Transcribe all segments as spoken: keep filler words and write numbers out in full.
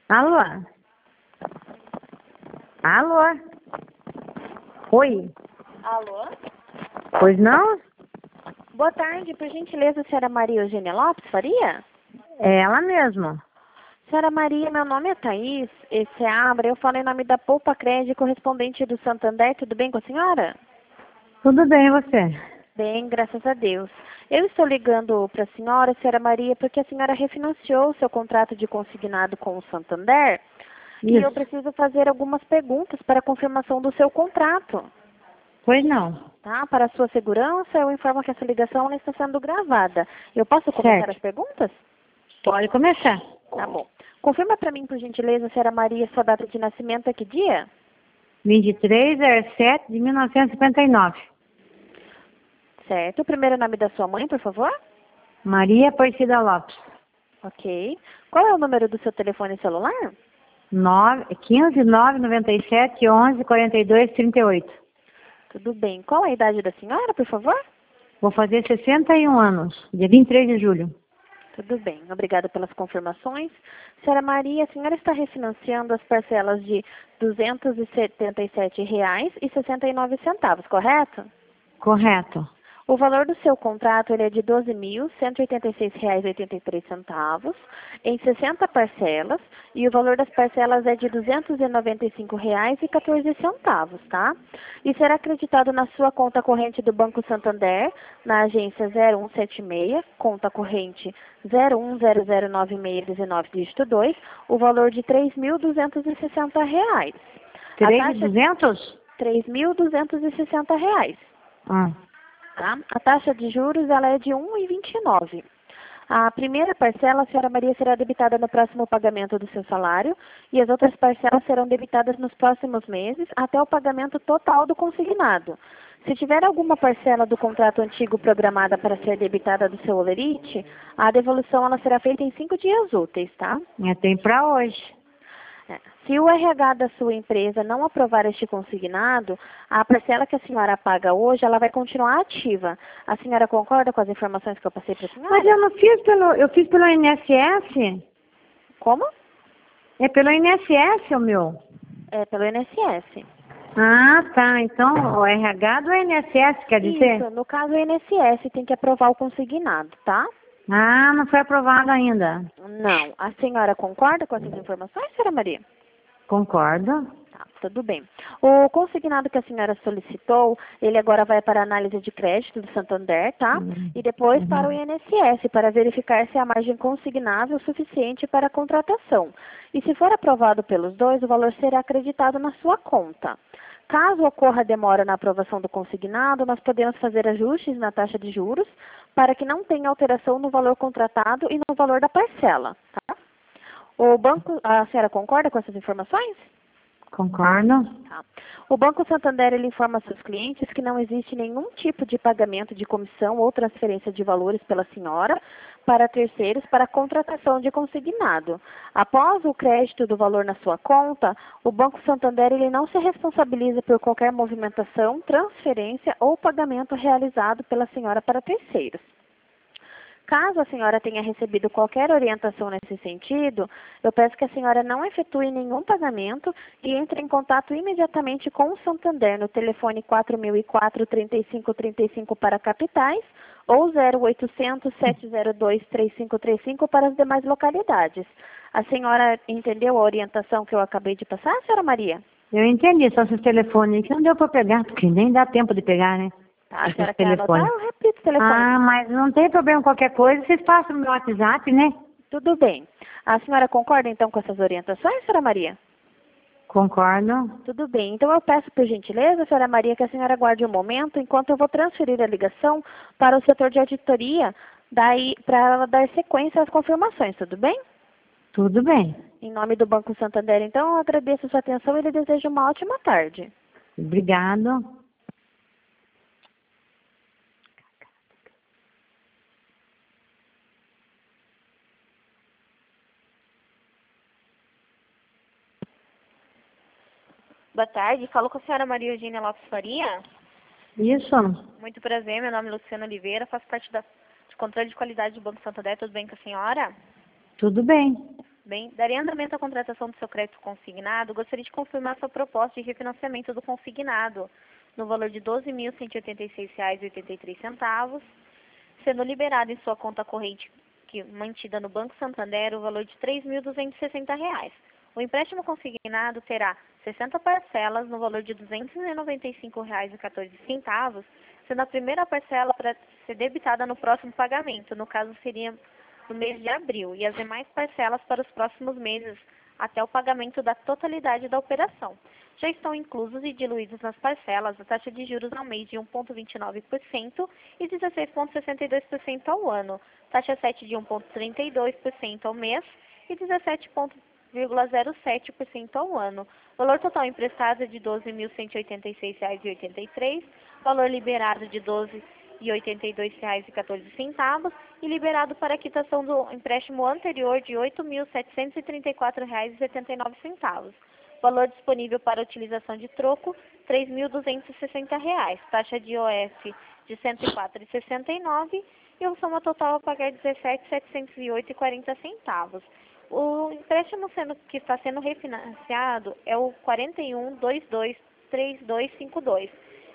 Alô? Alô? Oi? Alô? Pois não? Boa tarde, por gentileza, senhora Maria Eugênia Lopes Faria? É ela mesma. Senhora Maria, meu nome é Thaís, esse é a Abra, eu falo em nome da Poupa Crédito, correspondente do Santander, tudo bem com a senhora? Tudo bem, e você? Bem, graças a Deus. Eu estou ligando para a senhora, senhora Maria, porque a senhora refinanciou o seu contrato de consignado com o Santander e eu Isso. preciso fazer algumas perguntas para a confirmação do seu contrato. Pois não. Tá? Para a sua segurança, eu informo que essa ligação ela está sendo gravada. Eu posso começar Certo. as perguntas? Pode começar. Tá bom. Confirma para mim, por gentileza, senhora Maria, sua data de nascimento é que dia? vinte e três de sete de mil novecentos e cinquenta e nove. Certo. O primeiro nome da sua mãe, por favor? Maria Aparecida Lopes. Ok. Qual é o número do seu telefone celular? quinze, nove, noventa e sete, onze, quarenta e dois, trinta e oito. Tudo bem. Qual é a idade da senhora, por favor? Vou fazer sessenta e um anos, dia vinte e três de julho. Tudo bem. Obrigada pelas confirmações. Senhora Maria, a senhora está refinanciando as parcelas de duzentos e setenta e sete reais e sessenta e nove centavos, correto? Correto. O valor do seu contrato ele é de doze mil cento e oitenta e seis reais e oitenta e três centavos em sessenta parcelas e o valor das parcelas é de duzentos e noventa e cinco reais e quatorze centavos, tá? E será acreditado na sua conta corrente do Banco Santander, na agência zero um sete seis, conta corrente zero um zero zero nove seis um nove, dígito dois, o valor de três mil duzentos e sessenta reais. A três mil taxa e duzentos? três mil duzentos e sessenta reais. Ah, Tá? A taxa de juros ela é de um vírgula vinte e nove. A primeira parcela, a senhora Maria, será debitada no próximo pagamento do seu salário e as outras parcelas serão debitadas nos próximos meses até o pagamento total do consignado. Se tiver alguma parcela do contrato antigo programada para ser debitada do seu holerite, a devolução ela será feita em cinco dias úteis, tá? é, tem para hoje. É. Se o R H da sua empresa não aprovar este consignado, a parcela que a senhora paga hoje, ela vai continuar ativa. A senhora concorda com as informações que eu passei para a senhora? Mas eu não fiz pelo, eu fiz pelo I N S S. Como? É pelo I N S S o meu. É pelo I N S S. Ah, tá. Então o R H do I N S S, quer dizer? Isso, no caso o I N S S tem que aprovar o consignado, tá? Ah, não foi aprovado ainda. Não. A senhora concorda com essas informações, senhora Maria? Concordo. Tá, tudo bem. O consignado que a senhora solicitou, ele agora vai para a análise de crédito do Santander, tá? Uhum. E depois para o I N S S, para verificar se a margem consignável é suficiente para a contratação. E se for aprovado pelos dois, o valor será acreditado na sua conta. Caso ocorra demora na aprovação do consignado, nós podemos fazer ajustes na taxa de juros para que não tenha alteração no valor contratado e no valor da parcela, tá? O banco, a senhora concorda com essas informações? Concordo. Tá. O Banco Santander ele informa seus clientes que não existe nenhum tipo de pagamento de comissão ou transferência de valores pela senhora para terceiros para contratação de consignado. Após o crédito do valor na sua conta, o Banco Santander ele não se responsabiliza por qualquer movimentação, transferência ou pagamento realizado pela senhora para terceiros. Caso a senhora tenha recebido qualquer orientação nesse sentido, eu peço que a senhora não efetue nenhum pagamento e entre em contato imediatamente com o Santander no telefone quatro mil e quatro, trinta e cinco trinta e cinco para capitais ou zero oitocentos, sete zero dois, três cinco três cinco para as demais localidades. A senhora entendeu a orientação que eu acabei de passar, senhora Maria? Eu entendi, só esses telefones que não deu para pegar, porque nem dá tempo de pegar, né? Tá, a Esses senhora quer anotar? telefones. Eu repito o telefone. Ah, mas não tem problema qualquer coisa, vocês passam no meu WhatsApp, né? Tudo bem. A senhora concorda então com essas orientações, senhora Maria? Concordo. Tudo bem. Então eu peço por gentileza, senhora Maria, que a senhora aguarde um momento enquanto eu vou transferir a ligação para o setor de auditoria daí para ela dar sequência às confirmações, tudo bem? Tudo bem. Em nome do Banco Santander, então, eu agradeço a sua atenção e lhe desejo uma ótima tarde. Obrigado. Boa tarde, falo com a senhora Maria Eugênia Lopes Faria. Isso. Muito prazer, meu nome é Luciana Oliveira, faço parte da de controle de qualidade do Banco Santander, tudo bem com a senhora? Tudo bem. Bem, daria andamento à contratação do seu crédito consignado, gostaria de confirmar sua proposta de refinanciamento do consignado no valor de doze mil cento e oitenta e seis reais e oitenta e três centavos, sendo liberado em sua conta corrente que, mantida no Banco Santander o valor de três mil duzentos e sessenta reais. O empréstimo consignado terá sessenta parcelas no valor de duzentos e noventa e cinco reais e quatorze centavos, sendo a primeira parcela para ser debitada no próximo pagamento, no caso seria no mês de abril, e as demais parcelas para os próximos meses, até o pagamento da totalidade da operação. Já estão inclusos e diluídos nas parcelas a taxa de juros ao mês de um vírgula vinte e nove por cento e dezesseis vírgula sessenta e dois por cento ao ano, taxa sete de um vírgula trinta e dois por cento ao mês e dezessete vírgula zero sete por cento ao ano. Valor total emprestado é de doze mil cento e oitenta e seis reais e oitenta e três centavos, valor liberado de doze e oitenta e dois reais e quatorze centavos e liberado para a quitação do empréstimo anterior de oito mil setecentos e trinta e quatro reais e setenta e nove centavos. Valor disponível para utilização de troco, três mil duzentos e sessenta reais. Taxa de O F de cento e quatro reais e sessenta e nove centavos e o soma total a pagar dezessete mil setecentos e oito reais e quarenta centavos. O empréstimo sendo, que está sendo refinanciado é o quatro um dois dois três dois cinco dois.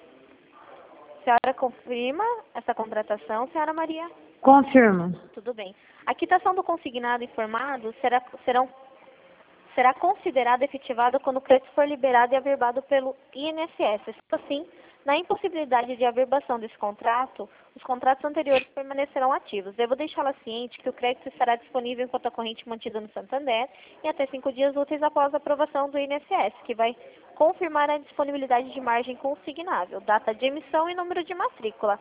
A senhora confirma essa contratação, senhora Maria? Confirmo. Tudo bem. A quitação do consignado informado será, serão, será considerada efetivada quando o crédito for liberado e averbado pelo I N S S. Assim, na impossibilidade de averbação desse contrato, os contratos anteriores permanecerão ativos. Devo deixá-la ciente que o crédito estará disponível em conta corrente mantida no Santander em até cinco dias úteis após a aprovação do I N S S, que vai confirmar a disponibilidade de margem consignável, data de emissão e número de matrícula.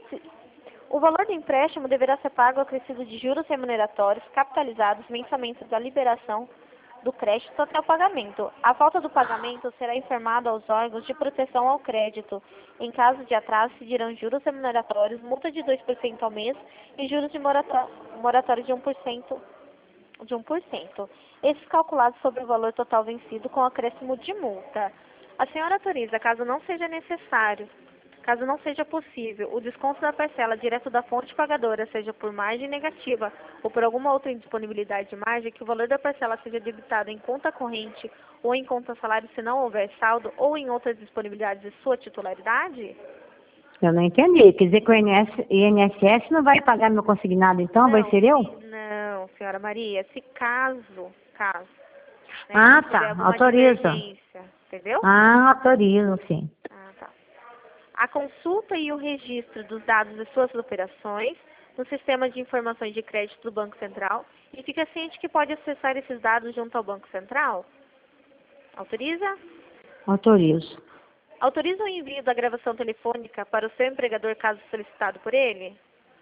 O valor do empréstimo deverá ser pago acrescido de juros remuneratórios capitalizados mensalmente da liberação do crédito até o pagamento. A falta do pagamento será informada aos órgãos de proteção ao crédito. Em caso de atraso, se dirão juros remuneratórios, multa de dois por cento ao mês e juros de moratório de um por cento. De um por cento. Esses calculados sobre o valor total vencido com acréscimo de multa. A senhora autoriza, caso não seja necessário, caso não seja possível, o desconto da parcela direto da fonte pagadora, seja por margem negativa ou por alguma outra indisponibilidade de margem, que o valor da parcela seja debitado em conta corrente ou em conta salário se não houver saldo ou em outras disponibilidades de sua titularidade? Eu não entendi. Quer dizer que o I N S S não vai pagar meu consignado, então? Não, Vai ser eu? Não, senhora Maria. Se caso, caso, né, Ah, tiver tá. alguma Autoriza. divergência, entendeu? Ah, autorizo, sim. Ah, tá. A consulta e o registro dos dados de suas operações no sistema de informações de crédito do Banco Central e fica ciente que pode acessar esses dados junto ao Banco Central? Autoriza? Autorizo. Autoriza o envio da gravação telefônica para o seu empregador caso solicitado por ele?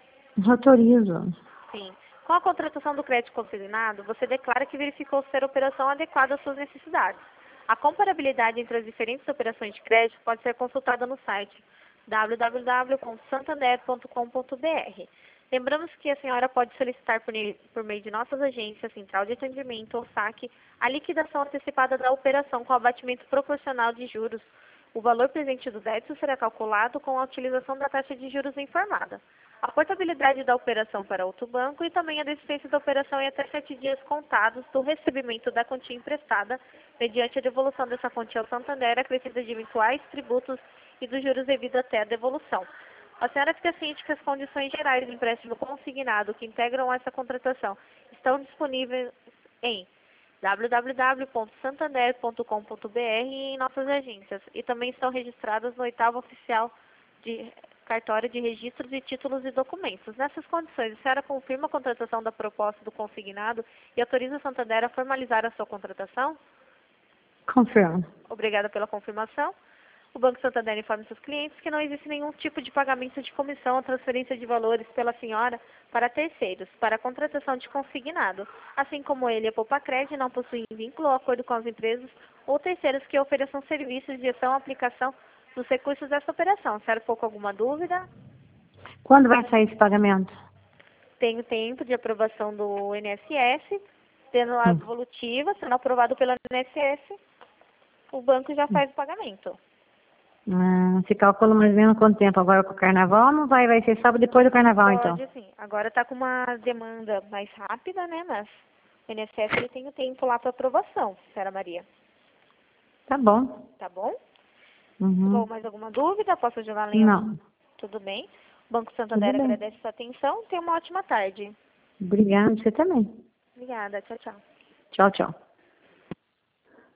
Autorizo. Sim. Com a contratação do crédito consignado, você declara que verificou ser a operação adequada às suas necessidades. A comparabilidade entre as diferentes operações de crédito pode ser consultada no site w w w ponto santander ponto com ponto b r. Lembramos que a senhora pode solicitar por, por meio de nossas agências, central de atendimento ou saque, a liquidação antecipada da operação com abatimento proporcional de juros. O valor presente do débito será calculado com a utilização da taxa de juros informada. A portabilidade da operação para outro banco e também a desistência da operação em até sete dias contados do recebimento da quantia emprestada, mediante a devolução dessa quantia ao Santander, acrescida de eventuais tributos e dos juros devido até a devolução. A senhora fica ciente que as condições gerais do empréstimo consignado que integram essa contratação estão disponíveis em w w w ponto santander ponto com ponto b r e em nossas agências, e também estão registradas no oitavo oficial de cartório de registros e títulos e documentos. Nessas condições, a senhora confirma a contratação da proposta do consignado e autoriza o Santander a formalizar a sua contratação? Confirmo. Obrigada pela confirmação. O Banco Santander informa seus clientes que não existe nenhum tipo de pagamento de comissão ou transferência de valores pela senhora para terceiros, para a contratação de consignado, assim como ele e a Poupacred não possuem vínculo ou acordo com as empresas ou terceiros que ofereçam serviços de gestão e aplicação dos recursos dessa operação. A senhora ficou com alguma dúvida? Quando vai sair esse pagamento? Tem o tempo de aprovação do I N S S, tendo a Hum. devolutiva, sendo aprovado pelo I N S S, o banco já faz o pagamento. Ah, se calcula mais ou menos quanto tempo agora com o carnaval? Não vai, vai ser sábado depois do carnaval, Pode, então? sim. Agora está com uma demanda mais rápida, né? Mas O I N S S ele tem o tempo lá para aprovação, senhora Maria. Tá bom. Tá bom? Uhum. Ou mais alguma dúvida? Posso ajudar a Leon? Não. Tudo bem. O Banco Santander Tudo bem. agradece sua atenção. Tenha uma ótima tarde. Obrigada, você também. Obrigada. Tchau, tchau. Tchau, tchau.